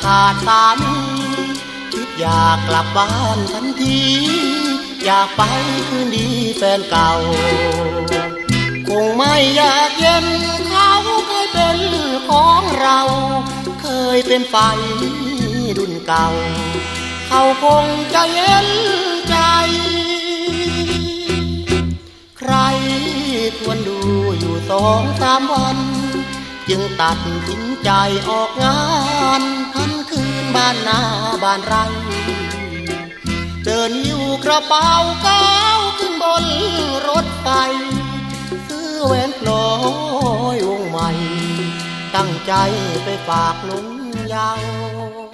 ขาดสามีคิดอยากกลับบ้านทันทีอยากไปคืนดีแฟนเก่าคงไม่อยากเย็นเขาเคยเป็นของเราเคยเป็นไฟรุ่นเก่าเขาคงจะเย็นใจใครควรดูอยู่2-3 วันจึงตัดสินใจออกงานทันคืนบ้านนาบ้านไรเดินหิ้วกระเป๋าก้าวขึ้นบนรถไฟซื้อแหวนพลอยวงใหม่ตั้งใจไปฝากหนุ่มเยาว์